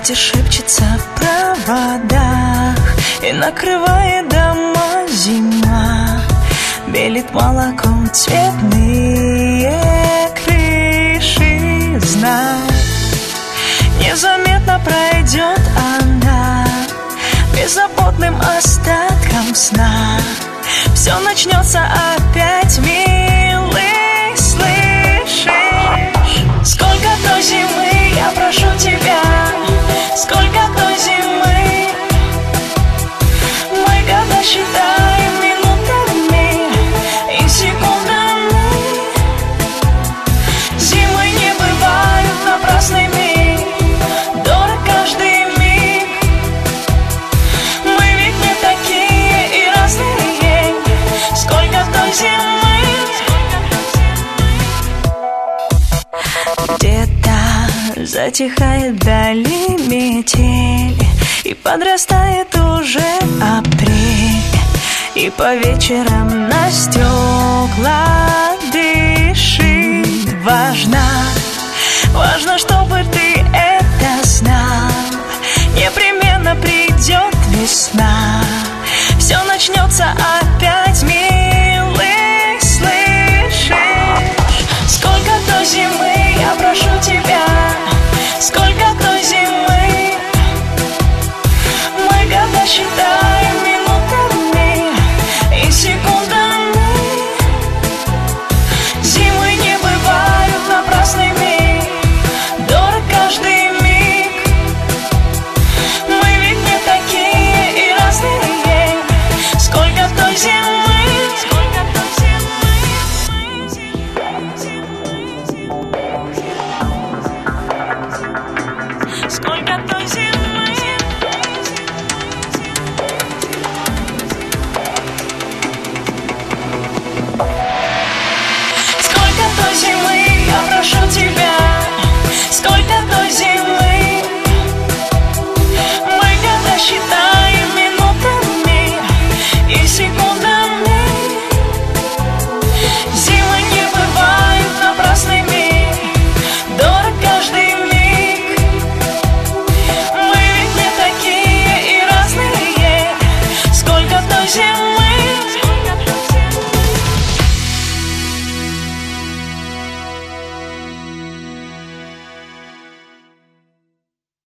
где шепчется в проводах и накрывает дома зима. Белит молоком цветные крыши. Знай, незаметно пройдет она беззаботным остатком сна. Все начнется опять, милый, слышишь? Сколько той зимы я прошу тебя, сколько той зимы. Мы года считаем минутами и секундами. Зимы не бывают напрасными, дорог каждый миг. Мы ведь не такие и разные. Сколько той зимы. Где-то затихает вдали метель, и подрастает уже апрель. И по вечерам на стекла дыши. Важно, важно, чтобы ты